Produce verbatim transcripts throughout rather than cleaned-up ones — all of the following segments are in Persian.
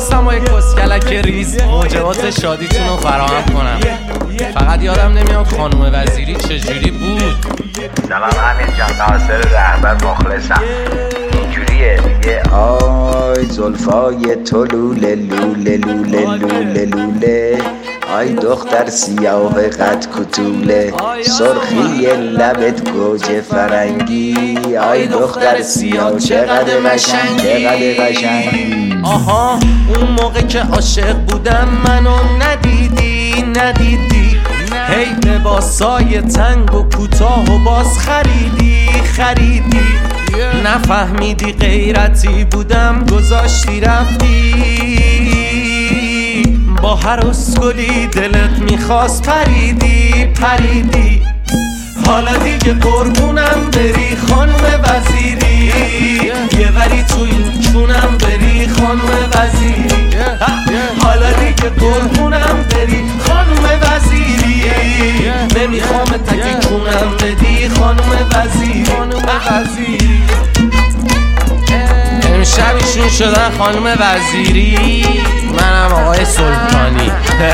خواستم با یک کسکلک ریز موجبات شادیتون رو فراهم کنم. فقط یادم نمیاد خانم وزیری چجوری بود. سلام امیر جان، ناصر رهبر مخلصم. اینجوریه میگه آی زلفای تو لوله لوله لوله لوله لوله، آی دختر سیاه قد کتوله، سرخی لبت گوجه فرنگی، آی دختر سیاه چقدر قشنگ چقدر قشنگی. آها اون موقع که عاشق بودم منو ندیدی ندیدی، هی لباسای تنگ و کوتاه و باز خریدی خریدی، نفهمیدی غیرتی بودم گذاشتی رفتی، با هر اسکلی دلت میخواست پریدی پریدی. حالا دیگه قربونم بری خانم وزیری، یه وری تو این چونم بری خانم وزیری. حالا دیگه قربونم بری خانم وزیری، نمیخوام تکی چونم بدی خانم وزیری. امشب ایشون شدن خانم وزیری، منم آقای سلطانی.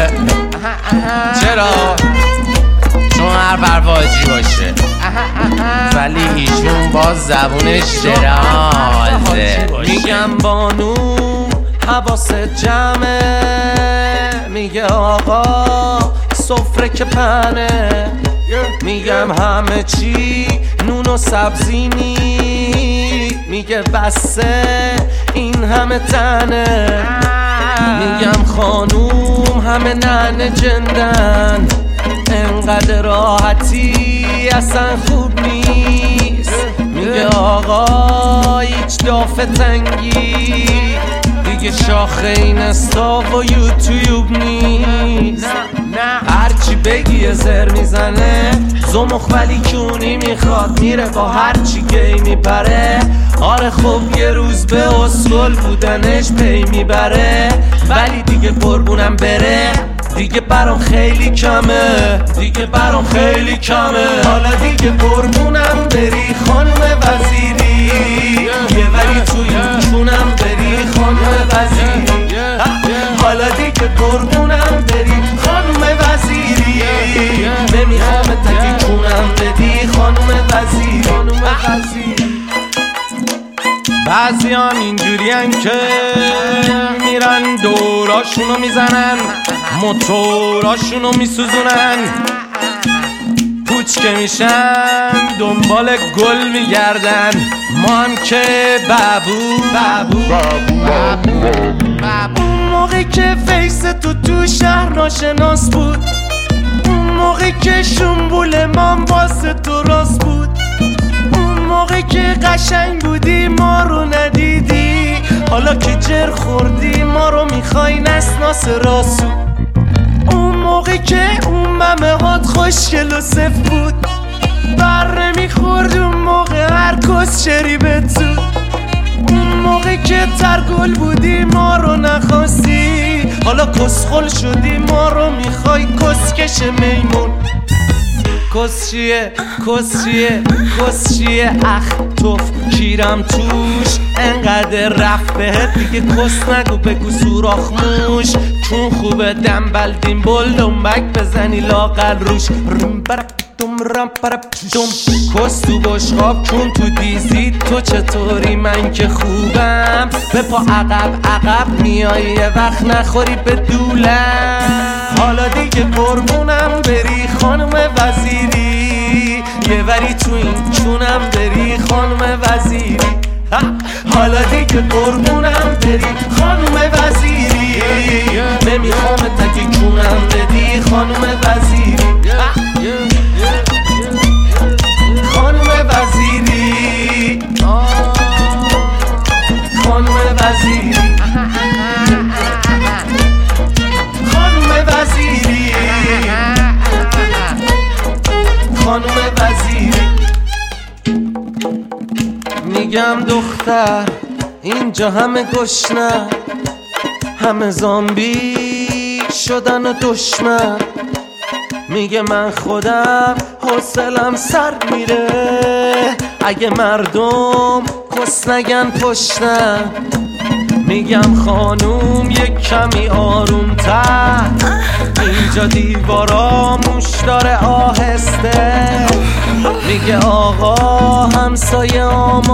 چرا؟ چون هر برواجی باشه، ولی ایشون باز زبونش درازه. میگم بانو حواست جمعه، میگه آقا سفره که پنه، میگم همه چی نون و سبزی نی، میگه بسه این همه تنه، میگم خانوم همه ننه جندن، انقدر راحتی اصلا خوب نیست، میگه آقا هیچ دافه تنگی دیگه شاخه این استا و یوتیوب نیست. هرچی بگی زر میزنه زمخ ولی کونی میخواد، میره با هرچی گی میپره. آره خب یه روز به اسکل بودنش پی میبره، ولی دیگه قربونم بره دیگه برام خیلی کمه، دیگه برام خیلی کمه. حالا دیگه قربونم بری خانم وزیری، یه ولی توی چونم بری خانم وزیری. حالا دیگه قربونم بری خانم وزیری، نمیخوام تکی چونم بدی خانم وزیری. بعضی هم اینجوری هن که میرن دوراشونو میزنن، موتوراشونو میسوزونن، پوچ که میشن دنبال گل میگردن. ما هم که بابو بابو بابو بابو. اون موقع که فیس تو تو شهر ناشناس بود، اون موقع که شنبول من واسه تو راست بود، اون موقع که قشنگ بودی ما رو ندیدی، حالا که جر خوردی ما رو میخوای نسناس راسو. اون موقع که اون ممه هات خوشگل و صف بود، بر نمیخورد اون موقع هر کس شریبت زود، اون موقع که ترگل بودی ما رو نخواستی، حالا کسخل شدی ما رو میخوای کسکش میمون. کس چیه کس چیه کس چیه اخ توف کیرم توش، انقدر رفت بهت دیگه کس نگو بگو سوراخ موش، چون خوبه دنبل دیم بل دنبک بزنی لاغل روش. رم برک دم رم برک دم کس تو بشقاب چون تو دیزی تو چطوری من که خوبم، به پا عقب عقب میای یه وقت نخوری به دولم. حالا دیگه قربونم بری خانم وزیری، یه وری تو این چونم بری خانم وزیری. حالا دیگه قربونم بری خانم وزیری، نمیخوام تکی چونم بدی خانم وزیری. خانم وزیری خانم وزیری خانم وزیری خانم وزیری. میگم دختر اینجا همه گشنه، همه زامبی شدن و دشمن، میگه من خودم حوصلم سر میره اگه مردم کس نگن پشتم، میگم خانوم یک کمی آروم تر، اینجا دیوارا موش داره آهسته. میگه آقا همسایه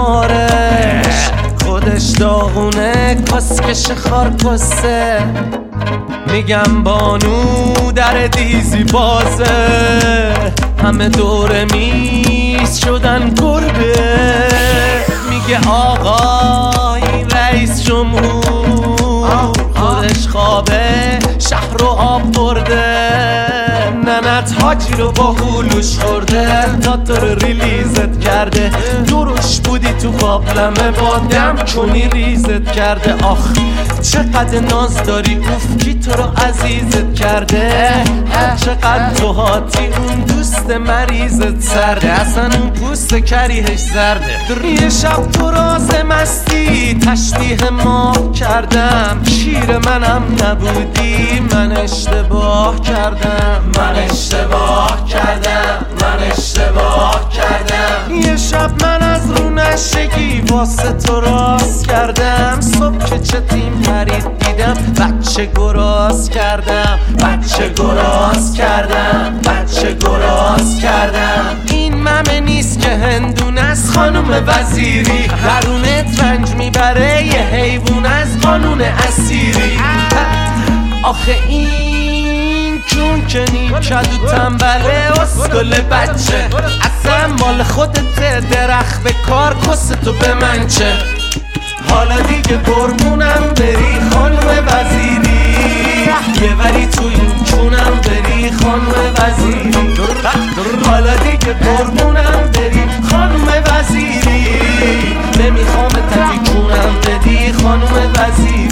آمارش خودش داغونه کسکش خارکسته. میگم بانو در دیزی بازه، همه دور میز شدن گربه. میگه آقا این رئیس جمهور خودش خوابه شهر رو آب برده. ننت حاجی رو با هولوش خورده، تا تو رو ریلیزت کرده. دروش بودی تو قابلمه با دم کنی ریزت کرده. آخ چقدر ناز داری اوف کی تو رو عزیزت کرده. چقدر تو هاتی اون دوست مریضت سرده، اصلا اون پوست کریهش زرده. یه شب تو راز مستی تشبیه ماه کردم، شیر منم نبودی من اشتباه کردم. من اشتباه کردم من اشتباه کردم. یه شب من از رو نشگی واسه تو راست کردم. صبح که چه تیم پرید دیدم بچه گراز کردم. بچه گراز کردم بچه گراز کردم. این ممه نیست که هندون از خانوم وزیری، درونت رنج میبره یه حیوان از قانون اسیری. آخه این چون که نیکد و تنبله اسکل بچه، اصلا مال خودت درخت به کار کس تو به من چه. حالا دیگه قربونم بری خانم وزیری، یه وری تو این چونم بری خانم وزیری. حالا دیگه قربونم بری خانم وزیری، نمیخوام تکی چونم بدی خانم وزیری.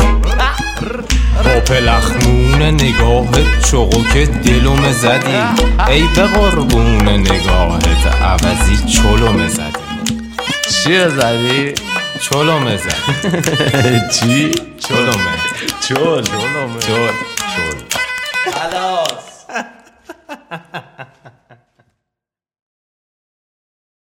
با پلخمون نگاهت چوقو دلوم زدی، ای به قربون نگاهت عوضی چلوم زدی. چیه زدی؟ چلوم زدی. چی؟ چلومه چل چل چل خلاص